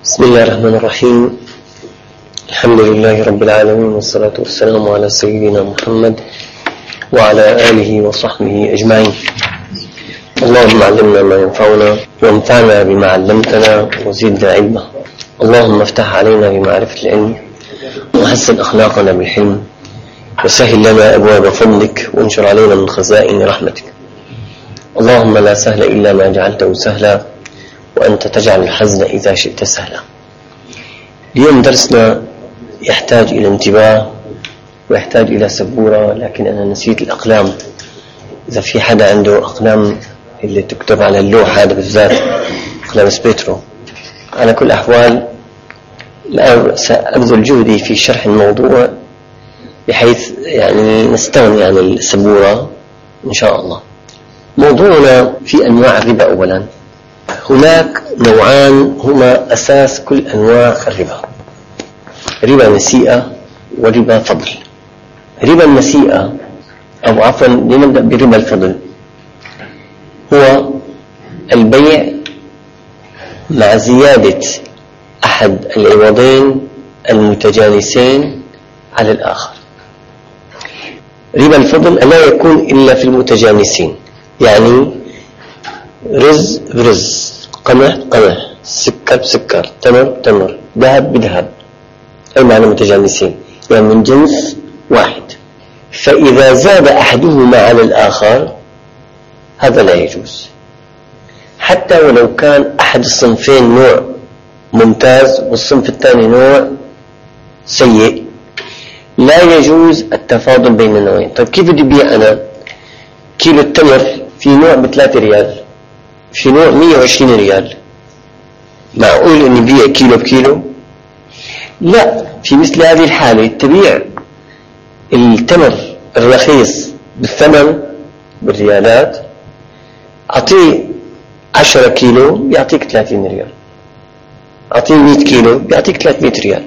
بسم الله الرحمن الرحيم. الحمد لله رب العالمين، والصلاة والسلام على سيدنا محمد وعلى آله وصحبه أجمعين. اللهم علمنا ما ينفعنا وانفعنا بما علمتنا وزدنا علما. اللهم افتح علينا بمعرفة العلم وحسن أخلاقنا بالحلم وسهل لنا أبواب فضلك وانشر علينا من خزائن رحمتك. اللهم لا سهل إلا ما جعلته سهلا وأنت تجعل الحزن إذا شئت سهلا. اليوم درسنا يحتاج إلى انتباه ويحتاج إلى سبورة، لكن أنا نسيت الأقلام. إذا في حدا عنده أقلام اللي تكتب على اللوحة هذا بالذات، أقلام سبيترو. على كل أحوال الآن سأبذل جهدي في شرح الموضوع بحيث نستغني عن السبورة إن شاء الله. موضوعنا في أنواع الربا. أولا، هناك نوعان هما أساس كل أنواع الربا: ربا نسيئة وربا فضل. ربا النسيئة، أو عفوا لنبدأ بربا الفضل، هو البيع مع زيادة أحد العوضين المتجانسين على الآخر. ربا الفضل لا يكون إلا في المتجانسين، يعني رز برز، قمح قمح، سكر بسكر، تمر تمر، ذهب بذهب، أي معنى متجانسين، يعني من جنس واحد. فإذا زاد أحدهما على الآخر هذا لا يجوز، حتى ولو كان أحد الصنفين نوع ممتاز والصنف الثاني نوع سيء، لا يجوز التفاضل بين النوعين. طيب كيف بدي بيع أنا كيلو التمر؟ في نوع ب3 ريال، في نوع 120 ريال، معقول أن يبيع كيلو بكيلو؟ لا. في مثل هذه الحالة تبيع التمر الرخيص بالثمن بالريالات، أعطيه 10 كيلو يعطيك 30 ريال، أعطيه 100 كيلو يعطيك 300 ريال.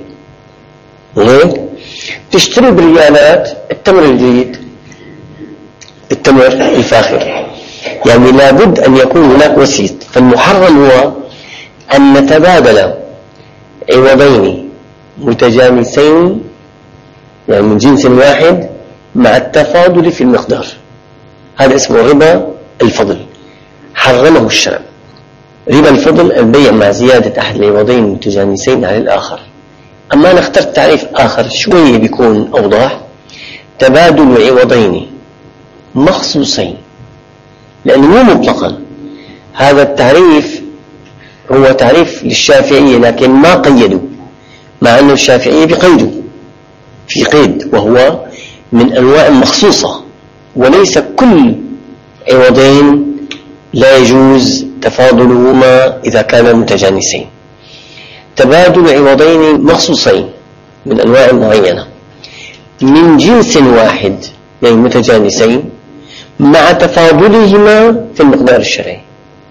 وهيك تشتري بالريالات التمر الجيد، التمر الفاخر. يعني لابد أن يكون هناك وسيط. فالمحرم هو أن نتبادل عوضين متجانسين، يعني من جنس واحد، مع التفاضل في المقدار. هذا اسمه ربا الفضل، حرمه الشرع. ربا الفضل البيع مع زيادة أحد العوضين المتجانسين على الآخر. أما أنا اخترت تعريف آخر شوية بيكون أوضح: تبادل عوضين مخصوصين، لأنه مو مطلقا. هذا التعريف هو تعريف للشافعية لكن ما قيدوا، مع أن الشافعية بقيدوا في قيد، وهو من أنواع مخصوصة، وليس كل عوضين لا يجوز تفاضلهما إذا كانا متجانسين. تبادل عوضين مخصوصين من أنواع معينة من جنس واحد، يعني متجانسين، مع تفاضلهما في المقدار الشرعي.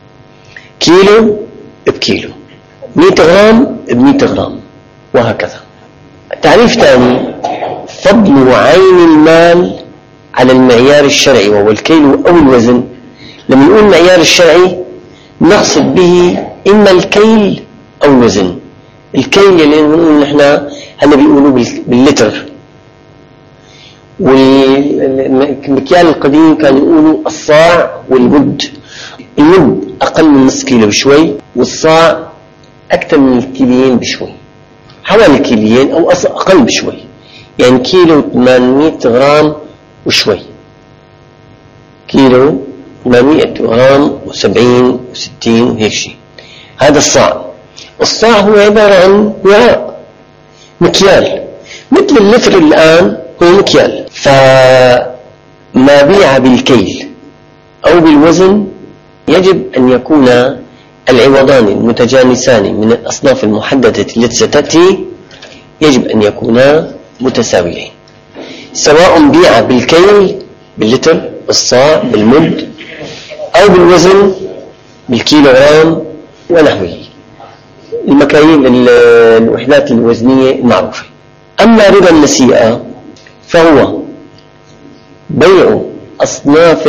كيلو بكيلو، 100 غرام ب100 غرام، وهكذا. تعريف ثاني: فضل عين المال على المعيار الشرعي، وهو الكيلو أو الوزن. لما نقول المعيار الشرعي نقصد به إما الكيل أو الوزن. الكيل اللي نقول نحن هلا بيقولوا باللتر، والمكيال القديم كان يقولوا الصاع والمد. المد أقل من نصف كيلو بشوي، والصاع أكثر من الكيلين بشوي، حوالي كيلين أو أقل بشوي، يعني كيلو 800 غرام وشوي، كيلو 800 غرام و70 و60 وهيك شيء. هذا الصاع. الصاع هو عبارة عن وعاء، مكيال، مثل اللتر الآن هو مكيال. فما بيع بالكيل أو بالوزن يجب أن يكون العوضان المتجانسان من الأصناف المحددة التي ستأتي يجب أن يكونا متساويين، سواء بيع بالكيل باللتر، بالصاع، بالمد، أو بالوزن بالكيلوغرام ونحوه، المكاييل الوحدات الوزنية المعروفة. أما ربا النسيئة فهو بيع أصناف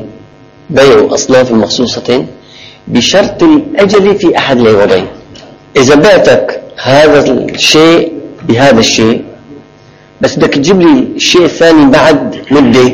مخصوصة بشرط الأجل في أحد العوضين. إذا بعتك هذا الشيء بهذا الشيء، بس بدك تجيب لي الشيء الثاني بعد مدة،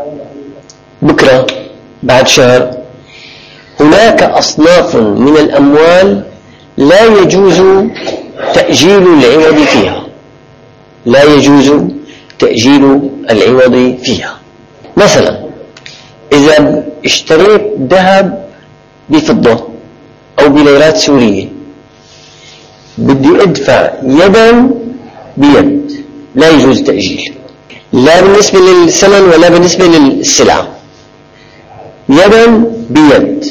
بكرة، بعد شهر، هناك أصناف من الأموال لا يجوز تأجيل العوض فيها، لا يجوز تأجيل العوض فيها. مثلا إذا اشتريت ذهب بفضة أو بليرات سورية، بدي أدفع يدا بيد، لا يجوز تأجيل، لا بالنسبة للثمن ولا بالنسبة للسلعة، يدا بيد،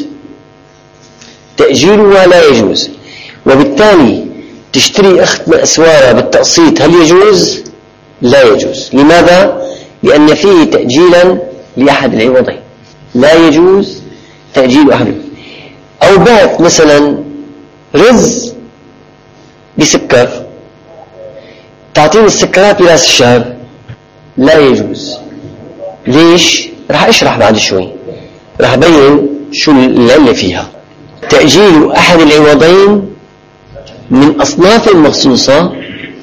تأجيلها لا يجوز. وبالتالي تشتري أخت مأسوارة بالتقسيط، هل يجوز؟ لا يجوز. لماذا؟ لأن فيه تأجيلا لأحد العوضين، لا يجوز تأجيل أحد. أو بعت مثلا رز بسكر، تعطيني السكرات براس الشهر، لا يجوز. ليش؟ راح أشرح بعد شوي، راح أبين شو العلة فيها. تأجيل أحد العوضين من أصناف مخصوصة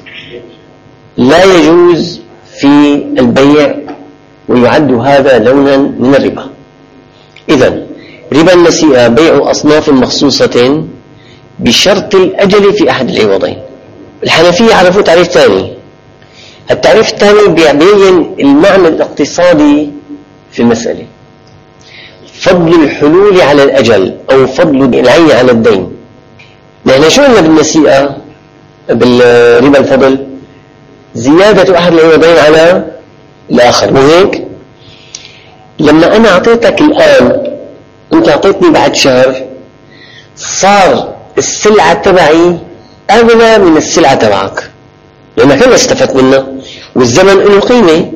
لا يجوز في البيع، ويعد هذا لونا من الربا. إذن ربا النسيئة بيع أصناف مخصوصة بشرط الأجل في أحد العوضين. الحنفية عرفوا تعريف ثاني، التعريف الثاني بيبين المعنى الاقتصادي في المسألة: فضل الحلول على الأجل أو فضل العين على الدين. نحن شو قلنا بالنسيئة بالربا الفضل؟ زيادة أحد العوضين على الآخر، مو هيك؟ لما أنا أعطيتك الآن، أنت أعطيتني بعد شهر، صار السلعة تبعي أغلى من السلعة تبعك، لأنك أنا استفدت منها، والزمن له قيمة،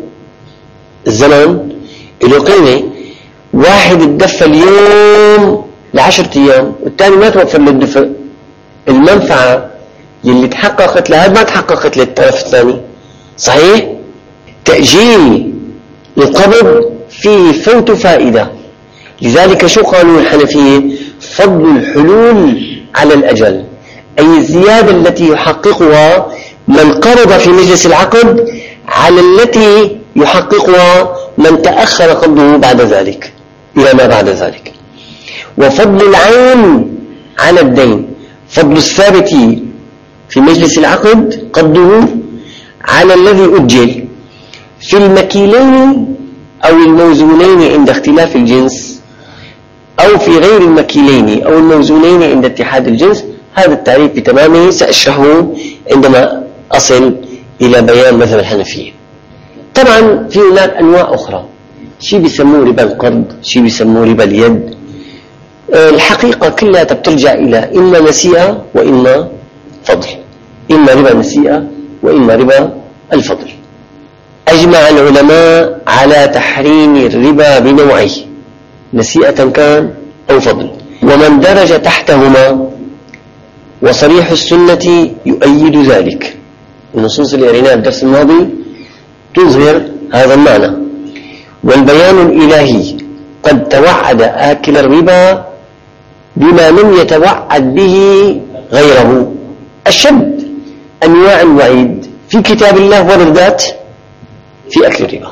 الزمن له قيمة. واحد اتدفى اليوم ل10 أيام، والثاني ما توفر له الدفء، المنفعة اللي تحققت لهذا ما تحققت للطرف الثاني، صحيح؟ تأجيل القبض فيه فوت فائدة. لذلك شو قالوا الحنفية؟ فضل الحلول على الأجل، أي الزيادة التي يحققها من قرض في مجلس العقد على التي يحققها من تأخر قبضه بعد ذلك إلى ما بعد ذلك. وفضل العين على الدين، فضل الثابت في مجلس العقد قبضه على الذي أجل في المكيلين أو الموزونين عند اختلاف الجنس، أو في غير المكيلين أو الموزونين عند اتحاد الجنس. هذا التعريف بتمامه سأشرحه عندما أصل إلى بيان مذهب الحنفية. طبعا في هناك أنواع أخرى، شيء بيسموه ربا القرض، شيء بيسموه ربا اليد. الحقيقة كلها بترجع إلى إما نسيئة وإما فضل، إما ربا نسيئة وإما ربا الفضل. أجمع العلماء على تحريم الربا بنوعيه، نسيئة كان أو فضل، ومن درج تحتهما، وصريح السنة يؤيد ذلك. النصوص اللي قريناها الدرس الماضي تظهر هذا المعنى. والبيان الإلهي قد توعد آكل الربا بما لم يتوعد به غيره. أشد أنواع الوعيد في كتاب الله وردت في أكل الربا،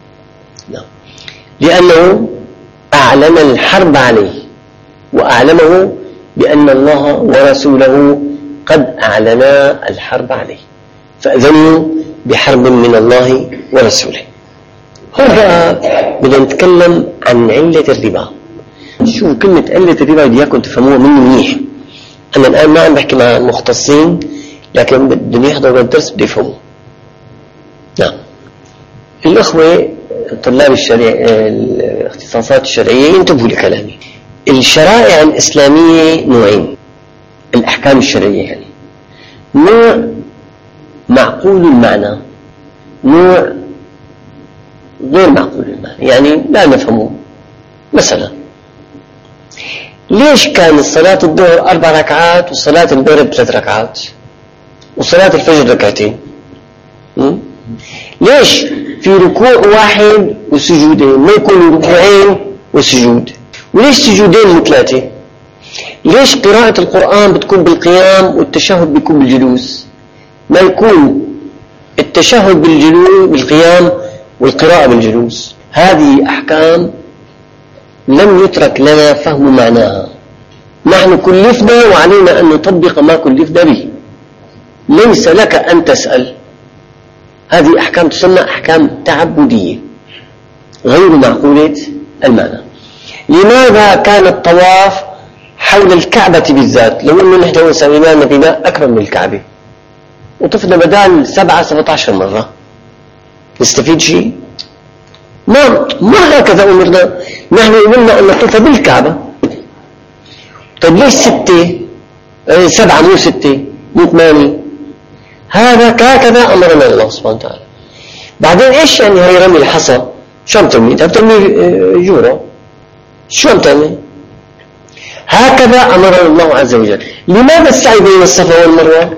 لأنه أعلن الحرب عليه، وأعلمه بأن الله ورسوله قد أعلنا الحرب عليه، فأذنوا بحرب من الله ورسوله. هذا بدنا نتكلم عن علة الربا. شوفوا كلمة علة الربا بدي إياكم تفهموها مني منيح. أنا الآن ما عم بحكي مع مختصين، لكن بدهم يحضروا الدرس بدي يفهموا. نعم، الأخوة طلاب الاختصاصات الشرعية ينتبهوا لكلامي. الشرائع الإسلامية نوعين، الأحكام الشرعية يعني نوع معقول المعنى، نوع غير معقول المعنى، يعني لا نفهمه. مثلا ليش كان الصلاة الظهر 4 ركعات وصلاة المغرب 3 ركعات وصلاة الفجر 2 ركعتين؟ ليش في ركوع واحد وسجودين، ما يكونوا ركوعين وسجود؟ وليش سجودين و3؟ ليش قراءة القرآن بتكون بالقيام والتشهد بيكون بالجلوس؟ ما يكون التشهد بالقيام والقراءة بالجلوس؟ هذه أحكام لم يترك لنا فهم معناها. نحن كلفنا وعلينا أن نطبق ما كلفنا به. ليس لك أن تسأل. هذه أحكام تسمى أحكام تعبدية غير معقولة المعنى. لماذا كان الطواف حول الكعبة بالذات؟ لو أنه نحن سوينا بناء أكبر من الكعبة وطفنا بدال 17 مرة، نستفيد شيء؟ ما هكذا أمرنا. نحن قلنا أن نطوف بالكعبة. طيب ليش 7 مو 6 مو 8؟ هكذا أمرنا الله سبحانه وتعالى. بعدين إيش يعني هي رمي الحصى؟ شو عم ترمي؟ بترمي جورة. شو عم تعمل؟ هكذا أمرنا الله عز وجل. لماذا السعي بين الصفا والمروة؟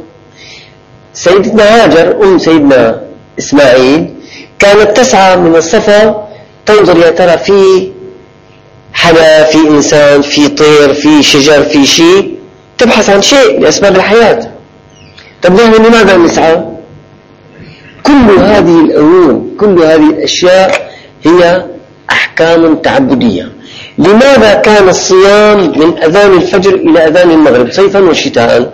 سيدنا هاجر أم سيدنا إسماعيل كانت تسعى من الصفا تنظر يا ترى في حدا، في إنسان، في طير، في شجر، في شيء، تبحث عن شيء لأسباب الحياة. طب نحن لماذا نسعى؟ كل هذه الأمور، كل هذه الأشياء هي أحكام تعبدية. لماذا كان الصيام من أذان الفجر إلى أذان المغرب صيفا وشتاء؟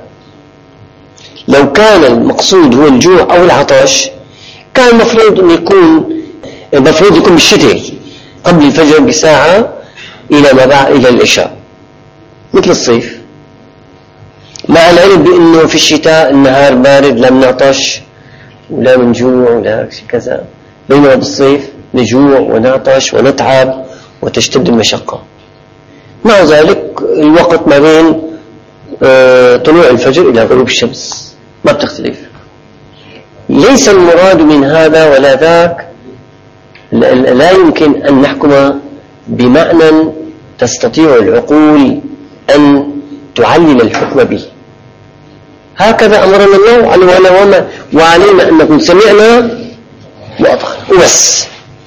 لو كان المقصود هو الجوع أو العطش كان المفروض يكون بالشتاء قبل الفجر بساعة إلى العشاء مثل الصيف، مع العلم بأنه في الشتاء النهار بارد لا نعطش ولا منجوع ولا كذا، بينما بالصيف نجوع ونعطش ونتعب وتشتد المشقة. مع ذلك الوقت ما بين طلوع الفجر إلى غروب الشمس ما بتختلف. ليس المراد من هذا ولا ذاك، لا يمكن أن نحكم بمعنى تستطيع العقول أن تعلل الحكم به. هكذا أمرنا الله وعلينا أن نكون سمعنا وأطعنا وبس.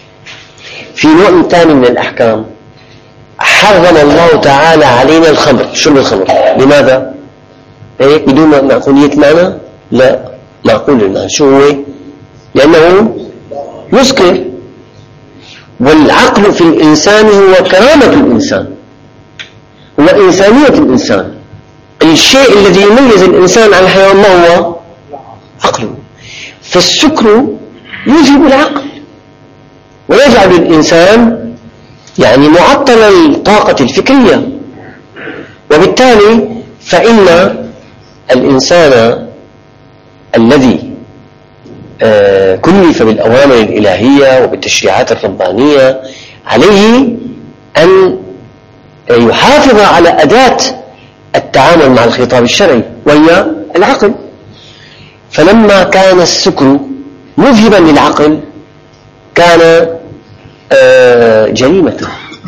في نوع ثاني من الأحكام حرم الله تعالى علينا الخمر، شرب الخمر. لماذا؟ هيك بدون معقولية المعنى؟ لا، معقول المعنى. شو هو؟ لأنه مسكر، والعقل في الإنسان هو كرامة الإنسان، هو إنسانية الإنسان. الشيء الذي يميز الإنسان عن الحيوان ما هو؟ عقله. فالسكر يذهب العقل ويجعل الإنسان يعني معطل الطاقة الفكرية، وبالتالي فإن الإنسان الذي كلف بالأوامر الإلهية وبالتشريعات الربانية عليه أن يحافظ على أداة التعامل مع الخطاب الشرعي وهي العقل. فلما كان السكر مذهبا للعقل كان جريمة،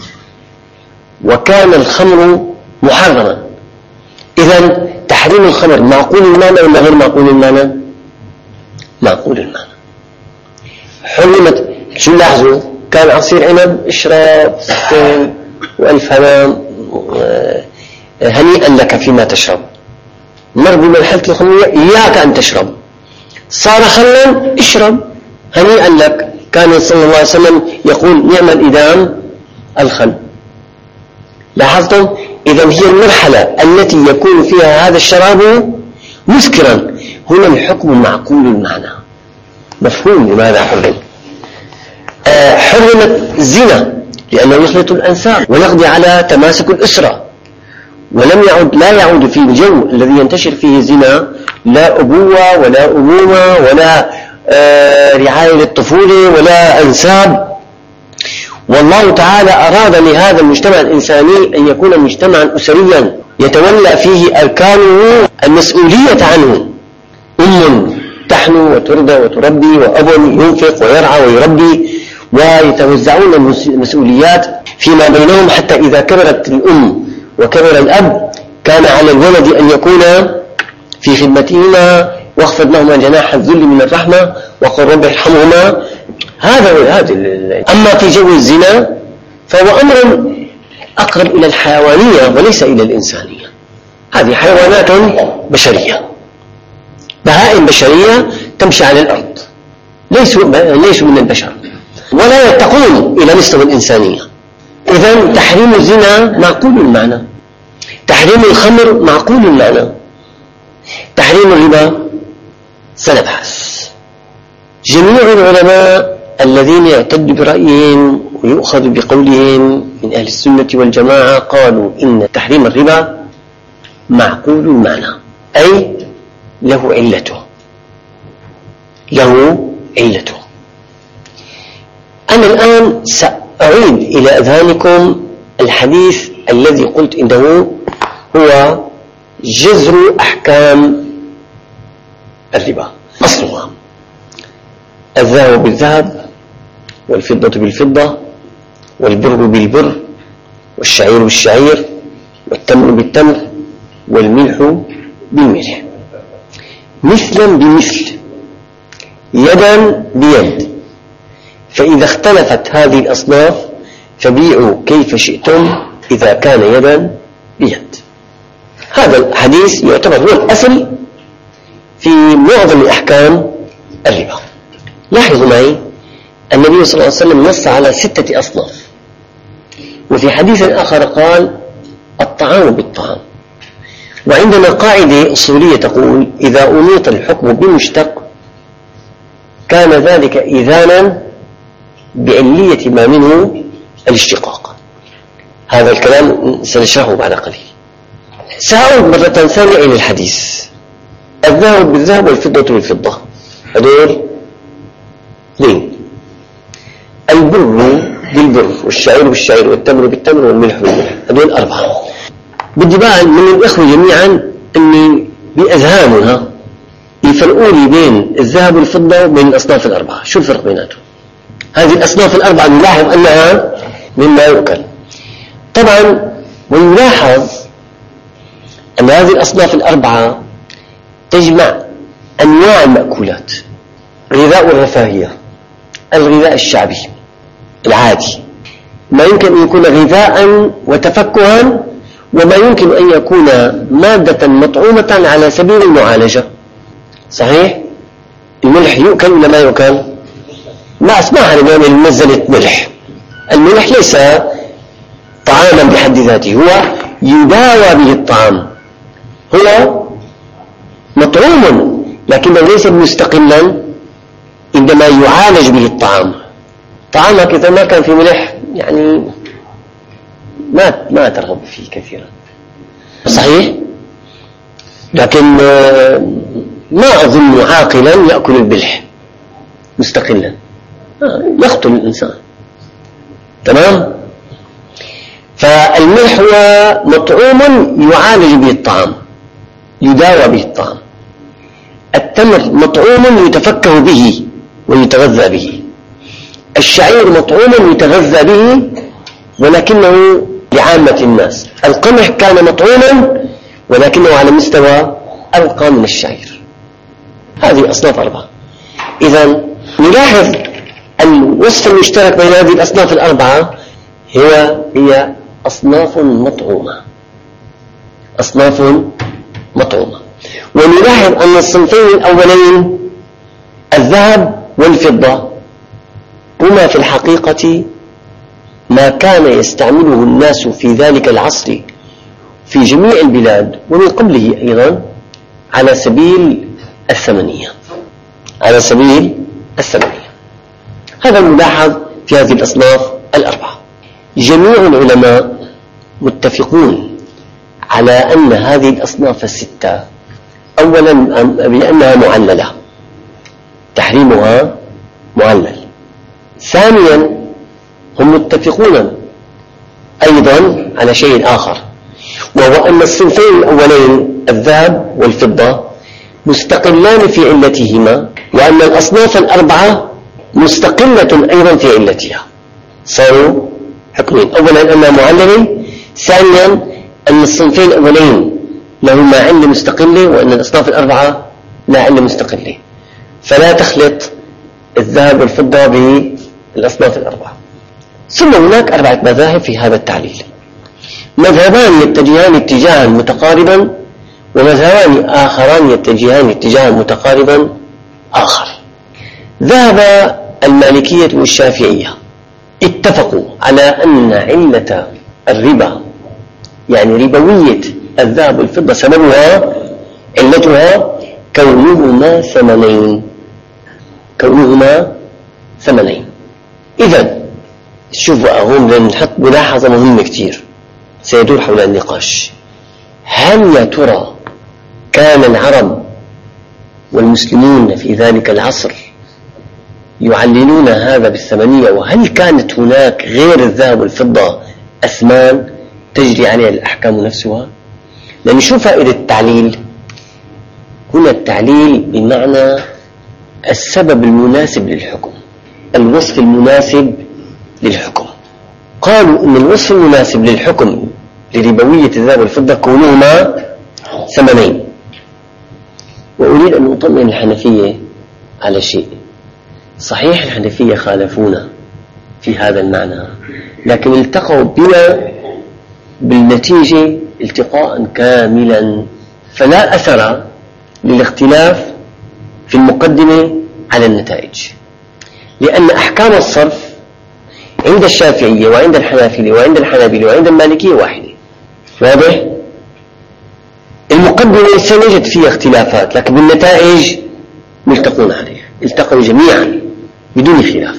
وكان الخمر محرما. إذن تحريم الخمر معقول المعنى ولا غير معقول المعنى؟ معقول المعنى. حرمت. شو لاحظوا؟ كان عصير عنب اشرب وألف هنام هنيئا لك فيما تشرب. مر بمرحلة الخمرية إياك أن تشرب. صار خلا اشرب هنيئا لك. كان صلى الله عليه وسلم يقول نعم الإدام الخل. لاحظتم؟ إذن هي المرحلة التي يكون فيها هذا الشراب مسكرا. هنا الحكم معقول المعنى، مفهوم لماذا حرم. حرمت الزنا لأنه يخلط الأنساب ويقضي على تماسك الأسرة، لا يعود في الجو الذي ينتشر فيه الزنا لا أبوة ولا أمومة ولا رعاية للطفولة ولا أنساب. والله تعالى أراد لهذا المجتمع الإنساني أن يكون مجتمعا أسريا يتولى فيه أركانه المسؤولية عنه. أم تحنو وترضى وتربي، وأب ينفق ويرعى ويربي، ويتوزعون المسؤوليات فيما بينهم، حتى إذا كبرت الأم وكبر الأب كان على الولد أن يكون في خدمتهما واخفض لهما جناح الذل من الرحمة وقل رب ارحمهما. هذا أما في جو الزنا فهو أمر أقرب إلى الحيوانية وليس إلى الإنسانية. هذه حيوانات بشرية، بهائم بشرية تمشي على الأرض، ليسوا من البشر ولا يرتقون إلى مستوى الإنسانية. إذن تحريم الزنا معقول المعنى، تحريم الخمر معقول المعنى، تحريم الربا سنبحث. جميع العلماء الذين يعتد برأيهم ويؤخذ بقولهم من أهل السنة والجماعة قالوا إن تحريم الربا معقول المعنى، أي له علته. أنا الآن سأعيد إلى أذهانكم الحديث الذي قلت إنه هو جذر أحكام الربا. أصلها الذهب بالذهب، والفضة بالفضة، والبر بالبر، والشعير بالشعير، والتمر بالتمر، والملح بالملح، مثلا بمثل، يدا بيد. فإذا اختلفت هذه الأصناف فبيعوا كيف شئتم إذا كان يدا بيد. هذا الحديث يعتبر هو الأصل في معظم أحكام الربا. لاحظوا معي النبي صلى الله عليه وسلم نص على 6 أصناف، وفي حديث آخر قال الطعام بالطعام. وعندنا قاعدة أصولية تقول إذا أنيط الحكم بمشتق كان ذلك إذانا بعلية ما منه الاشتقاق. هذا الكلام سنشرحه بعد قليل. سأعود مرة ثانية إلى الحديث. الذهب بالذهب والفضة بالفضة، هذول اثنين. البر بالبر، والشعير بالشعير، والتمر بالتمر، والملح بالملح، هذول 4. بدي بقى من الإخوة جميعا أني بأذهانها يفرقوا لي بين الذهب والفضة وبين الأصناف 4. شو الفرق بيناتهم؟ هذه الأصناف 4 نلاحظ أنها مما يؤكل طبعا، ونلاحظ أن هذه الأصناف 4 تجمع أنواع المأكولات: غذاء الرفاهية، الغذاء الشعبي العادي، ما يمكن أن يكون غذاء وتفكها، وما يمكن أن يكون مادة مطعومة على سبيل المعالجة. صحيح؟ الملح يؤكل ولا ما يؤكل؟ ما أسمعها اليوم المنزلة ملح. الملح ليس طعاما بحد ذاته، هو يداوى به الطعام، هو مطعوم لكنه ليس مستقلا عندما يعالج به الطعام. طعامك إذا ما كان في ملح يعني ما ترغب فيه كثيرا. صحيح؟ لكن ما أظن عاقلا يأكل الملح مستقلا، يقتل الإنسان. تمام؟ فالملح هو مطعوم يعالج به الطعام، يداوى به الطعام. التمر مطعوم يتفكه به ويتغذى به. الشعير مطعوم يتغذى به ولكنه لعامة الناس. القمح كان مطعوما ولكنه على مستوى أرقى من الشعير. هذه أصناف 4. إذن نلاحظ الوصف المشترك بين هذه الأصناف 4 هي أصناف مطعومة، أصناف مطعومة. ونلاحظ أن الصنفين الأولين الذهب والفضة هما في الحقيقة ما كان يستعمله الناس في ذلك العصر في جميع البلاد ومن قبله أيضا على سبيل الثمنية، على سبيل الثمنية. هذا الملاحظ في هذه الأصناف 4. جميع العلماء متفقون على أن هذه الأصناف 6 أولا بأنها معللة، تحريمها معلل. ثانيا هم متفقون أيضا على شيء آخر، وهو أن الصنفين الأولين الذهب والفضة مستقلان في علتهما، وأن الأصناف 4 مستقلة أيضا في علتها. صاروا حكمين: أولا أنها معللة، ثانيا أن الصنفين الأولين لهما علة مستقلة وأن الأصناف 4 لا علة مستقلة. فلا تخلط الذهب والفضة بالأصناف 4. ثم هناك 4 مذاهب في هذا التعليل. مذهبان يتجهان اتجاها متقاربا ومذهبان آخران يتجهان اتجاها متقاربا آخر. ذهب المالكية والشافعية اتفقوا على أن علة الربا يعني ربوية الذهب والفضة سببها علتها كونهما ثمنين. إذن شوفوا هم نحط ملاحظة مهمة كتير سيدور حول النقاش. هل يا ترى كان العرب والمسلمون في ذلك العصر يعللون هذا بالثمنية؟ وهل كانت هناك غير الذهب والفضة أثمان تجري عليها الأحكام نفسها؟ لأن شو فائدة التعليل هنا؟ التعليل بمعنى السبب المناسب للحكم، الوصف المناسب للحكم. قالوا إن الوصف المناسب للحكم لربوية الذهب والفضة كونهما ثمنين. وأريد أن أطمئن الحنفية على شيء. صحيح الحنفية خالفونا في هذا المعنى، لكن التقوا بنا بالنتيجة التقاء كاملا، فلا أثر للاختلاف في المقدمة على النتائج، لأن أحكام الصرف عند الشافعية وعند الحنافية وعند الحنابلة وعند المالكية واحدة. واضح؟ المقدمة سنجد فيها اختلافات، لكن بالنتائج ملتقون عليها، التقوا جميعا بدون خلاف.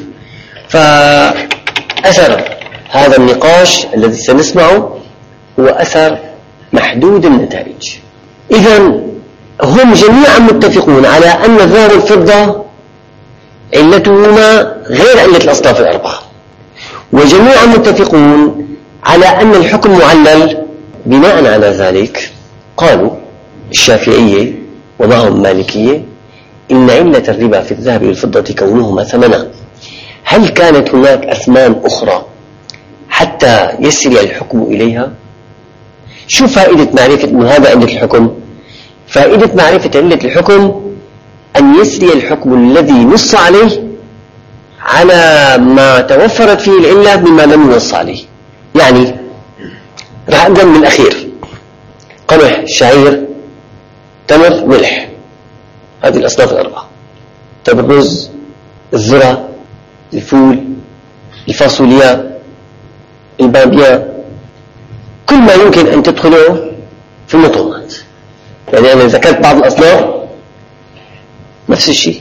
فأثر هذا النقاش الذي سنسمعه هو أثر محدود النتائج. إذن هم جميعا متفقون على أن الذهب والفضة علتهما غير علة الأصناف الأربعة، وجميعا متفقون على أن الحكم معلل. بناء على ذلك قالوا الشافعية ومعهم مالكية إن علة الربا في الذهب والفضة كونهما ثمنا. هل كانت هناك أثمان أخرى حتى يسري الحكم إليها؟ شو فائدة معرفة أن هذا علة الحكم؟ فائدة معرفة علة الحكم أن يسري الحكم الذي نص عليه على ما توفرت فيه العلة مما لم ينص عليه. يعني راح أبدأ من الأخير: قمح، شعير، تمر، ملح، هذه الأصناف الأربعة. طيب الرز، الذرة، الفول، الفاصوليا، البامية، كل ما يمكن أن تدخله في المطعومات. يعني أنا ذكرت بعض الأصناف نفس الشيء.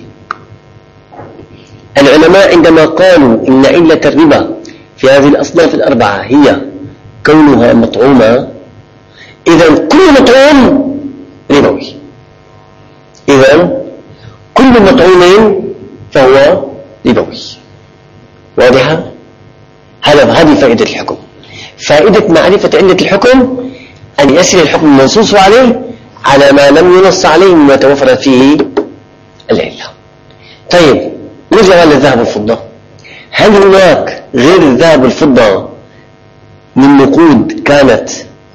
العلماء عندما قالوا إن علة الربا في هذه الأصناف الأربعة هي كونها مطعومة، إذن كل مطعوم ربوي، إذن كل مطعوم فهو ربوي. واضحة؟ هذه فائدة الحكم. فائدة معرفة علة الحكم أن يسري الحكم المنصوص عليه على ما لم ينص عليه مما توفرت فيه العلة. طيب نرجع للذهب والفضة. هل هناك غير الذهب والفضة من نقود كانت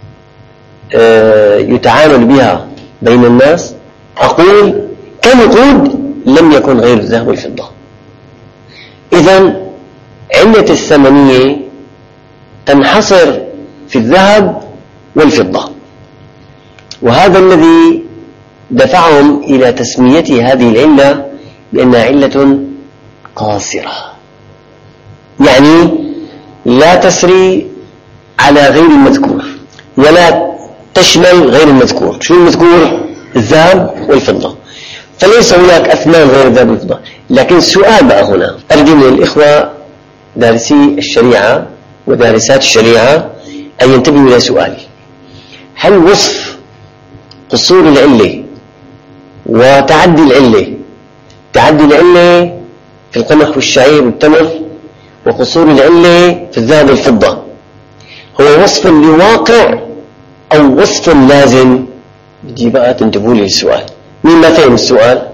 يتعامل بها بين الناس؟ أقول كنقود لم يكن غير الذهب والفضة. إذن علة الثمنية تنحصر في الذهب والفضة، وهذا الذي دفعهم إلى تسمية هذه العلة بأنها علة قاصرة، يعني لا تسري على غير المذكور ولا تشمل غير المذكور. شو المذكور؟ الذهب والفضة. فليس هناك أثمان غير الذهب والفضة. لكن السؤال بقى هنا، أرجو من الإخوة دارسي الشريعة ودارسات الشريعة أن ينتبهوا إلى سؤالي: هل وصف قصور العلة وتعدي العلة، تعدي العلة في القمح والشعير والتمر وقصور العلة في الذهب والفضة، هو وصف لواقع أو وصف لازم؟ بدي بقى تنتبهوا لي للسؤال. مين ما فهم السؤال؟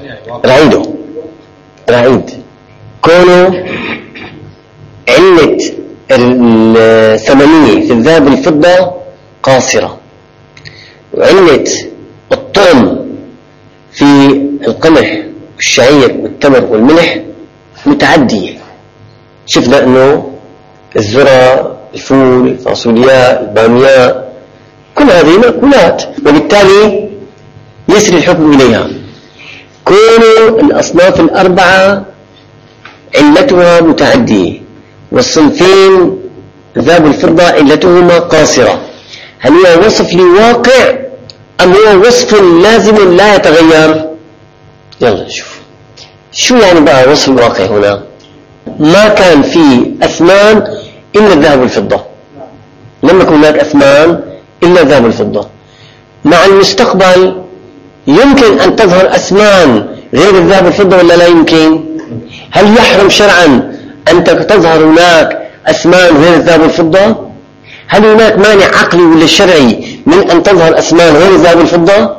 رعيد. كونه علة الثمنية في الذهب والفضة قاصرة، وعلة الطعم في القمح والشعير والتمر والملح متعدية. شفنا أنه الذرة، الفول، الفاصوليا، البامية، كل كل هذه مأكولات، وبالتالي يسري الحكم إليها. كون الأصناف الأربعة علتها متعدية، والصنفين ذهب الفضة علتهما قاصرة، هل هو وصف لواقع أم هو وصف لازم لا يتغير؟ يلا نشوف شو يعني بقى وصف الواقع هنا. ما كان في أثمان إلا الذهب والفضة، لم يكن هناك أثمان إلا الذهب والفضة. مع المستقبل يمكن أن تظهر أثمان غير الذهب والفضة ولا لا يمكن؟ هل يحرم شرعا أن تظهر هناك أثمان غير الذهب والفضة؟ هل هناك مانع عقلي ولا شرعي من أن تظهر أثمان غير الذهب والفضة؟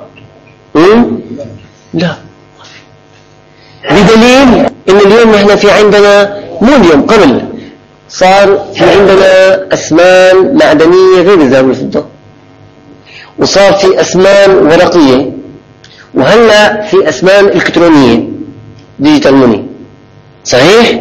لا. بدليل إن اليوم نحن في عندنا، مو اليوم، قبل صار في عندنا أثمان معدنية غير الذهب والفضة، وصار في أثمان ورقية، وهلا في أثمان إلكترونية ديجيتال موني. صحيح؟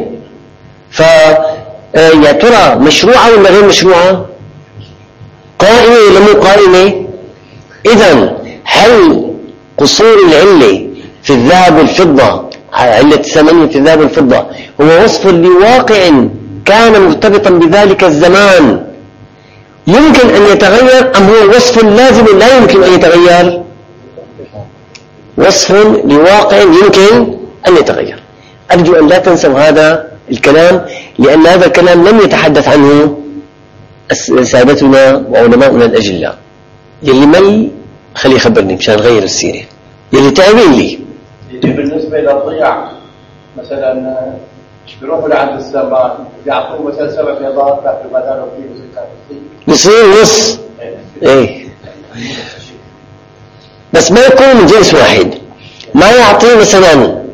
يا ترى مشروعة ولا غير مشروعة؟ قائمة ولا مو قائمة؟ إذن هل قصور العلة في الذهب والفضة، علة الثمانية في الذهب والفضة، هو وصف لواقع كان مرتبطا بذلك الزمان يمكن أن يتغير، أم هو وصف لازم لا يمكن أن يتغير؟ وصف لواقع يمكن أن يتغير. أرجو أن لا تنسوا هذا الكلام، لأن هذا الكلام لم يتحدث عنه سادتنا وعلماؤنا الأجلاء. يلي مي خلي يخبرني مشان غير السيرة، يلي تعبين لي. بالنسبة للضياع مثلا بيروحوا لعند السمان يعطوه مثلا 7 بيضات في بدل كيلو زكاة بيصير نص. ايه بس ما يكون من جنس واحد، ما يعطيه مثلا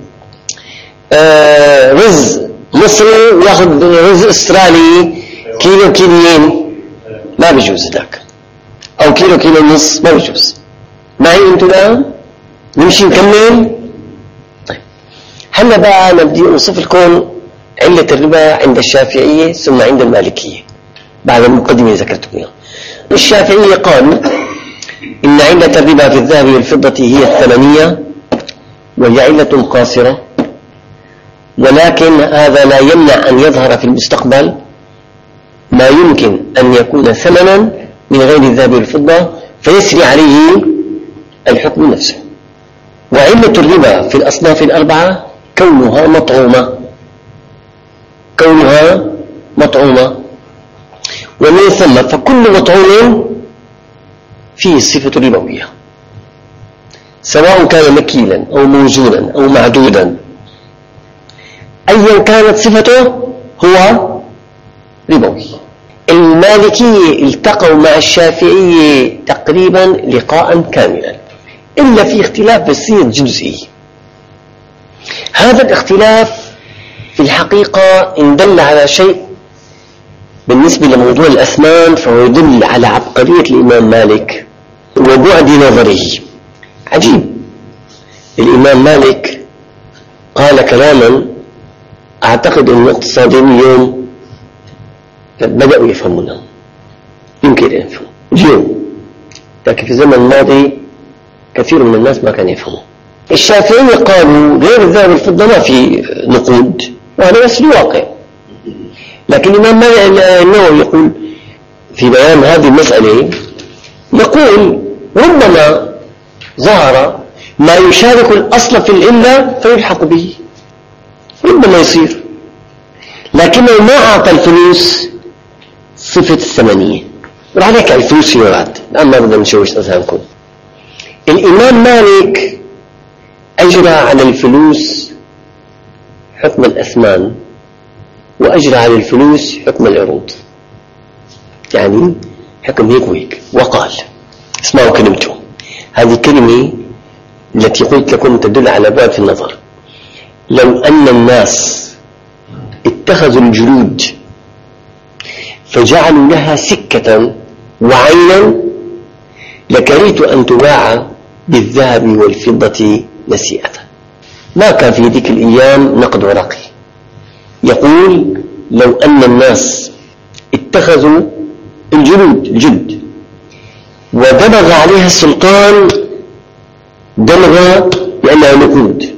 رز مصري وياخذ رز استرالي كيلو كيلوين، ما بيجوز ذاك، او كيلو ونص ما بيجوز. معي انتوا الان؟ نمشي نكمل. طيب هلا بقى انا بدي اوصف لكم علة الربا عند الشافعية ثم عند المالكية بعد المقدمة اللي ذكرتكم اياها. الشافعية قالوا إن علة الربا في الذهب والفضة هي الثمنية، وهي علة قاصرة، ولكن هذا لا يمنع أن يظهر في المستقبل ما يمكن أن يكون ثمنا من غير الذهب والفضة فيسري عليه الحكم نفسه. وعلة الربا في الأصناف الأربعة كونها مطعومة، ومن ثم فكل مطعوم فيه الصفة الربوية، سواء كان مكيلا أو موزونا أو معدودا، أيا كانت صفته هو ربوي. المالكية التقوا مع الشافعية تقريبا لقاء كاملا، إلا في اختلاف بسيط جزئي. هذا الاختلاف في الحقيقة إن دل على شيء بالنسبة لموضوع الأثمان فهو يدل على عبقرية الإمام مالك وبعد نظره. عجيب، الإمام مالك قال كلاما أعتقد أن الاقتصاديين اليوم بدأوا يفهمونه، يمكن أن يفهموا اليوم، لكن في الزمن الماضي كثير من الناس ما كان يفهموا. الشافعية قالوا غير الذهب والفضة ما في نقود، وهذا بس الواقع. لكن الإمام النووي يقول في بيان هذه المسألة، يقول ربما ظهر ما يشارك الأصل في العلة فيلحق به، ربما يصير، لكنه ما أعطى الفلوس صفة الثمنية. وراح نحكي عن الفلوس فيما بعد، الآن ما بدنا نشوش أذهانكم. الإمام مالك أجرى على الفلوس حكم الأثمان، وأجرى على الفلوس حكم العروض، يعني حكم هيك وهيك. وقال، اسمعوا كلمته، هذه كلمة التي قلت لكم تدل على بعد في النظر. لو أن الناس اتخذوا الجلود فجعلوا لها سكة وعينا لكرهت أن تباع بالذهب والفضة نسيئة. ما كان في ذيك الأيام نقد ورقي. يقول لو أن الناس اتخذوا الجلد ودمغ عليها السلطان دمغ لأنها نقود،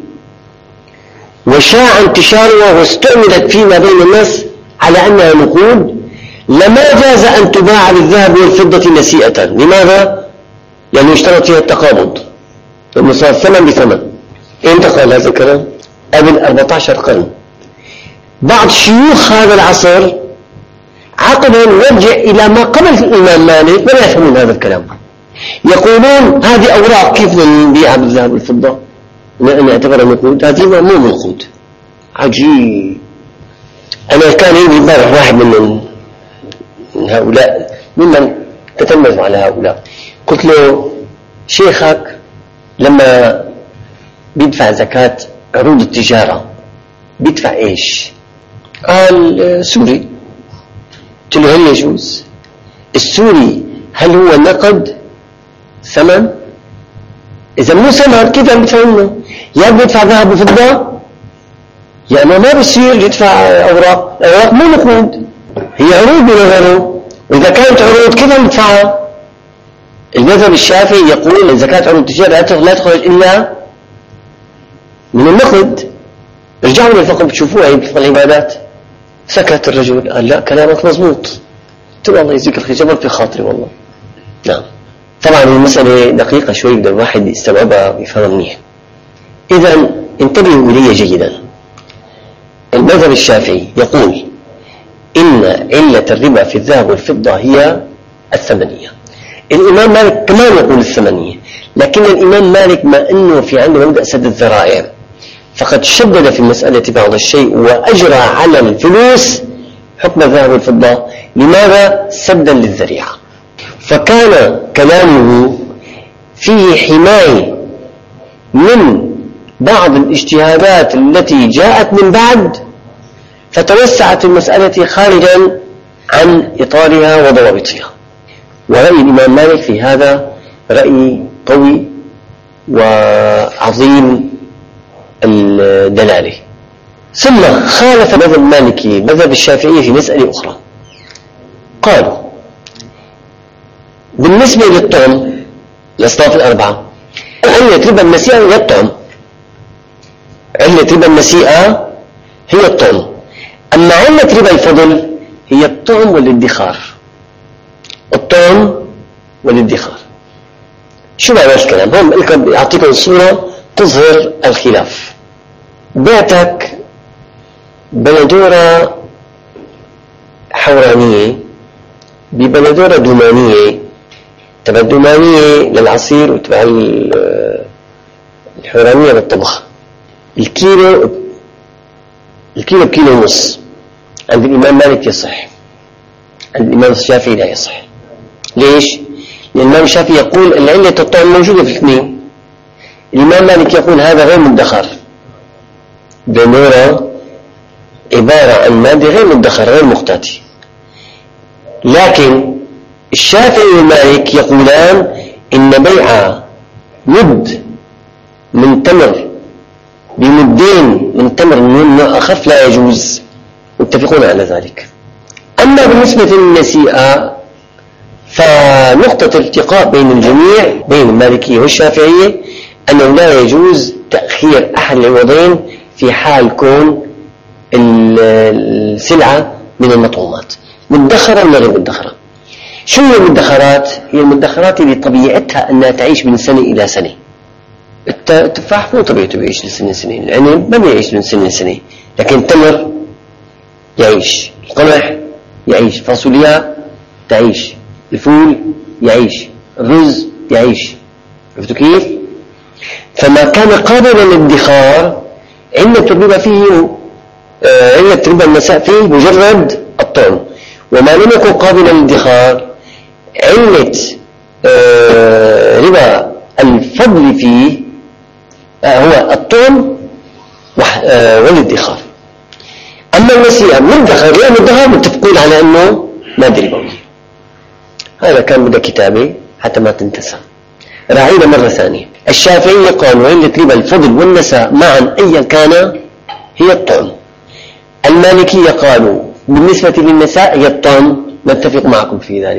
وشاع انتشارها واستعملت فيما بين الناس على أنها نقود، لما جاز أن تباع بالذهب والفضة نسيئة. لماذا؟ لأنه اشترط فيها التقابض، لأنه صار ثمن بثمن. إمتى قال هذا الكلام؟ قبل 14 قرن. بعض شيوخ هذا العصر عقلا يرجع إلى ما قبل الإمام مالك، ولا يفهمون هذا الكلام. يقولون هذه أوراق، كيف نبيعها بالذهب والفضة؟ نعتبرها نقود؟ هذه مو نقود. عجيب. أنا كان يجي امبارح واحد من هؤلاء ممن تتلمذ على هؤلاء، قلت له شيخك لما بيدفع زكاة عروض التجارة بيدفع ايش؟ قال سوري. قلت له هل يجوز؟ السوري هل هو نقد ثمن؟ إذا مو ثمن كيف عم يدفع منه؟ يا بيدفع ذهب وفضة يا أما ما بصير يدفع أوراق. الأوراق مو نقود، هي عروض من غيره، وإذا كانت عروض كيف عم يدفعها؟ المذهب الشافعي يقول زكاة عروض التجارة لا تخرج إلا من النقد. رجعوا للفقه بتشوفوها هي بفقه العبادات. سكت الرجل قال لا كلامك مضبوط. قلت له الله يجزيك الخير، جبر في خاطري والله. نعم طبعا المسألة دقيقة شوي، بده الواحد يستوعبها ويفهمها منيح. إذا انتبهوا إلي جيدا. المذهب الشافعي يقول إن علة الربا في الذهب والفضة هي الثمنية. الإمام مالك كمان يقول الثمنية، لكن الإمام مالك ما أنه في عنده مبدأ سد الذرائع فقد شدد في المسألة بعض الشيء وأجرى على الفلوس حكم الذهب والفضة. لماذا؟ سدا للذريعة. فكان كلامه فيه حماية من بعض الاجتهادات التي جاءت من بعد، فتوسعت المسألة خارجا عن إطارها وضوابطها. ورأي الإمام مالك في هذا رأي قوي وعظيم الدلالة. ثم خالف مذهب المالكي مذهب الشافعي في مسألة أخرى. قالوا بالنسبة للطعم الأصناف الأربعة علة ربا النسيئة هي الطعم. علة ربا النسيئة هي الطعم، أما علة ربا الفضل هي الطعم والادخار. الطعم والادخار. شو معنى الكلام؟ هم أعطيكم صورة تظهر الخلاف. بعتك بندورة حورانية ببندورة دومانية، تبع الدومانية للعصير وتبع الحورانية للطبخ. الكيلو بكيلو ونص. عند الإمام مالك يصح، عند الإمام الشافعي لا يصح. ليش؟ لأن الإمام الشافعي يقول أن علة الطعم موجودة في الاثنين. الإمام مالك يقول هذا غير مدخر. بندورة عبارة عن مادة غير مدخر غير مختاتي. لكن الشافعي والمالك يقولان إن بيع مد من تمر بمدين من تمر من أخف لا يجوز، متفقون على ذلك. أما بالنسبة للنسيئة فنقطة الالتقاء بين الجميع بين المالكية والشافعية أنه لا يجوز تأخير أحد العوضين في حال كون السلعة من المطعومات مدخرة ولا غير مدخرة. شو هي المدخرات؟ هي المدخرات اللي طبيعتها أنها تعيش من سنة إلى سنة. التفاح مو طبيعته بيعيش لسنة سنة، العنب ما بيعيش من سنة لسنة، لكن التمر يعيش، القمح يعيش، فاصوليا تعيش، الفول يعيش، الرز يعيش. عرفتوا كيف؟ فما كان قابلا للادخار علة الربا فيه علة ربا النساء فيه مجرد الطعم، وما لم يكن قابلا للادخار علة ربا الفضل فيه هو الطعم والادخار. أما النسيئة مدخر غير مدخر متفقون على أنه مادة ربوية. هذا كان بدا كتابي حتى ما تنتسى. راعينا مرة ثانية. الشافعية قالوا علة ربا الفضل والنساء معا أيا كان هي الطعم. المالكية قالوا بالنسبة للنساء هي الطعم، نتفق معكم في ذلك.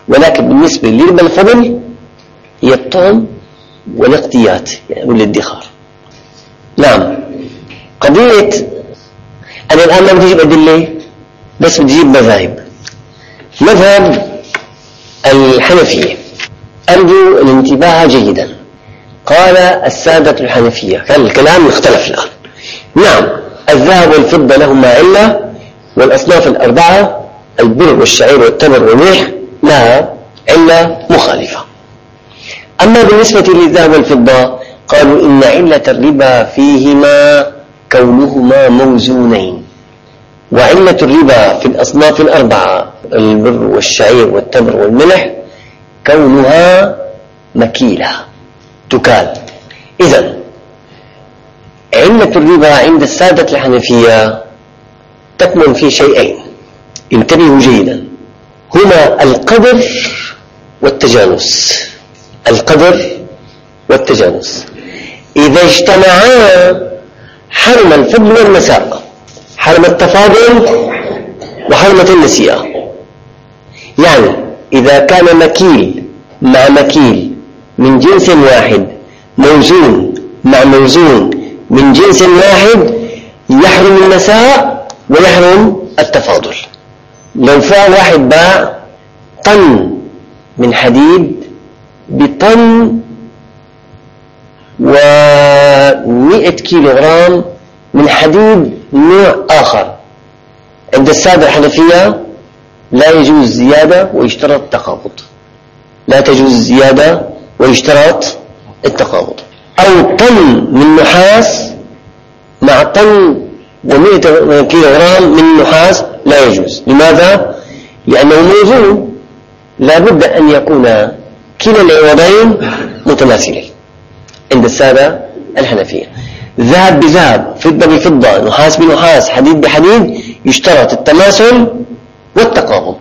ولكن بالنسبة لربا الفضل هي الطعم والاقتيات يعني والادخار. نعم. قضية أنا الآن ما بدي أجيب أدلة بس بدي أجيب مذاهب. مذهب الحنفية أرجو الانتباه جيدا. قال السادة الحنفية، كان الكلام مختلف الآن. نعم الذهب والفضة لهما علة، والأصناف الأربعة البر والشعير والتمر والملح لها علة مخالفة. أما بالنسبة للذهب والفضة قالوا إن علة الربا فيهما كونهما موزونين، وعلة الربا في الأصناف الأربعة البر والشعير والتمر والملح كونها مكيلة تكال. إذن علة الربا عند السادة الحنفية تكمن في شيئين، انتبهوا جيدا، هما القدر والتجانس. القدر والتجانس إذا اجتمعا حرم الفضل والنساء، حرم التفاضل وحرمة النسيئة. يعني إذا كان مكيل مع مكيل من جنس واحد، موزون مع موزون من جنس واحد، يحرم النساء ويحرم التفاضل. لو فعل واحد باع طن من حديد بطن و100 كيلوغرام من حديد نوع آخر، عند السادة الحنفية لا يجوز زيادة ويشترط التقابض، لا تجوز زيادة ويشترط التقابض. أو طن من نحاس مع طن و100 كيلوغرام من نحاس لا يجوز. لماذا؟ لأنه موزون، لا بد أن يكون كلا العوضين متماثلين عند السادة الحنفية. ذهب بذهب، فضة بفضة، نحاس بنحاس، حديد بحديد، يشترط التماثل والتقابض.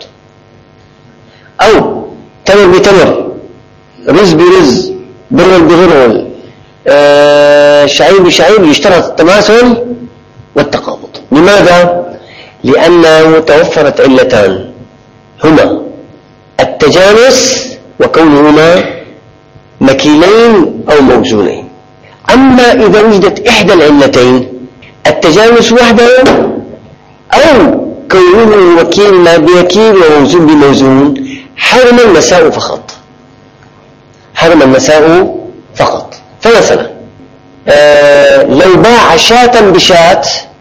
أو تمر بتمر، رز برز، برغل بغرغل، شعير بشعير، يشترط التماثل والتقابض. لماذا؟ لأنه توفرت علتان، هما التجانس وكونهما مكيلين أو موزونين. أما إذا وجدت إحدى العلتين، التجانس وحده أو كونه وكيل ما بوكيل وموزون بموزون، حرم النساء فقط، حرم النساء فقط. فمثلا لو باع شاة بشاة،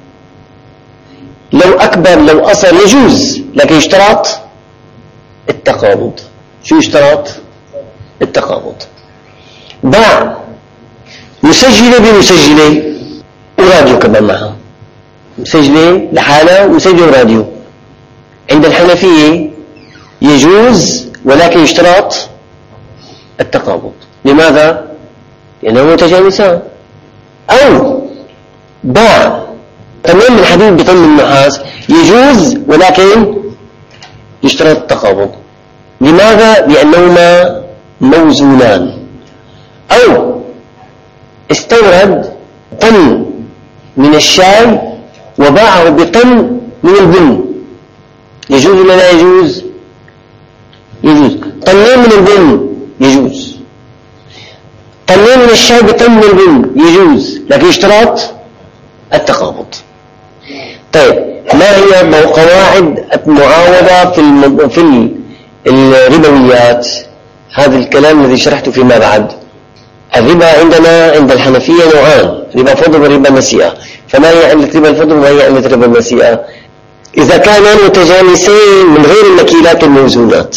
لو أكبر لو أصل يجوز، لكن يشترط التقابض. شو يشترط؟ التقابض. باع مسجلة بمسجلة وراديو كمان معها، مسجلة لحالة ومسجلة وراديو، عند الحنفية يجوز ولكن يشترط التقابض. لماذا؟ لأنه متجانسان. أو باع طنين من الحديد بطن من النحاس، يجوز ولكن يشترط التقابض. لماذا؟ لأنهما موزونان. أو استورد طن من الشاي وباعه بطن من البن، يجوز ولا لا يجوز؟ يجوز. طنين من البن يجوز، طنين من الشاي بطن من البن يجوز، لكن يشترط التقابض. طيب ما هي قواعد المعاوضة في الربويات؟ هذا الكلام الذي شرحته فيما بعد. الربا عندنا عند الحنفية نوعان، ربا فضل وربا نسيئة. فما هي علة ربا الفضل وما هي علة ربا النسيئة؟ إذا كانا متجانسين من غير المكيلات والموزونات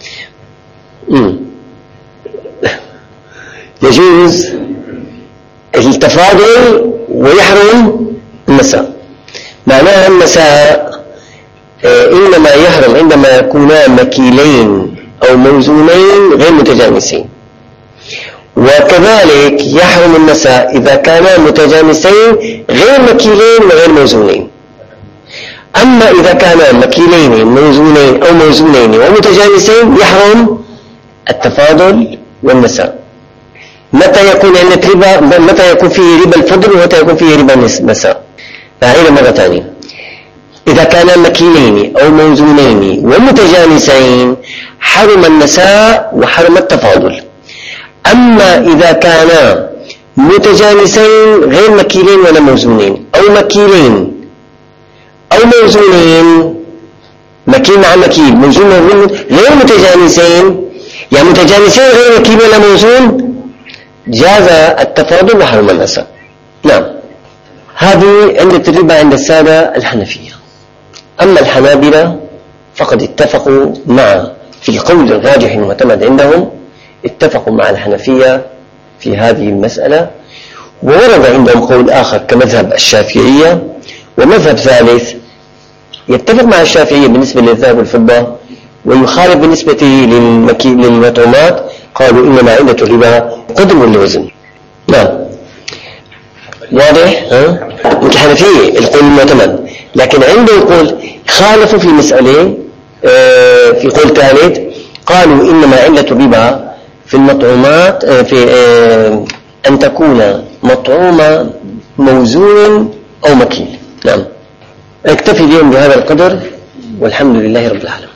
يجوز التفاضل ويحرم النساء. معناها النساء إنما يحرم عندما يكونان مكيلين أو موزونين غير متجانسين، وكذلك يحرم النساء إذا كانا متجانسين غير مكيلين وغير موزونين. أما إذا كانا مكيلين موزونين أو موزونين ومتجانسين يحرم التفاضل والنساء. متى يكون علة ربا؟ متى يكون فيه ربا الفضل ومتى يكون فيه ربا النساء؟ فعيد مرة ثانية، إذا كانا مكيلين أو موزونين ومتجانسين حرم النساء وحرم التفاضل. أما إذا كانا متجانسين غير مكيلين ولا موزونين، أو مكيلين أو موزونين، مكيل مع مكيل، موزون غير متجانسين، يعني متجانسين غير مكيل ولا موزون، جاز التفاضل وحرم النساء. نعم، هذه عند التجربة عند السادة الحنفية. أما الحنابلة فقد اتفقوا في القول الراجح المعتمد عندهم، اتفقوا مع الحنفية في هذه المسألة، وورد عندهم قول آخر كمذهب الشافعية، ومذهب ثالث يتفق مع الشافعية بالنسبة للذهب والفضة ويخالف بالنسبة للمطعومات، قالوا إنما علة الربا قدر والوزن. نعم، واضح؟ الحنفية القول المعتمد، لكن عنده يقول خالفوا في مسألة في قول ثالث، قالوا إنما علة الربا في المطعومات في أن تكون مطعومة موزون أو مكيل. نعم، اكتفي اليوم بهذا القدر، والحمد لله رب العالمين.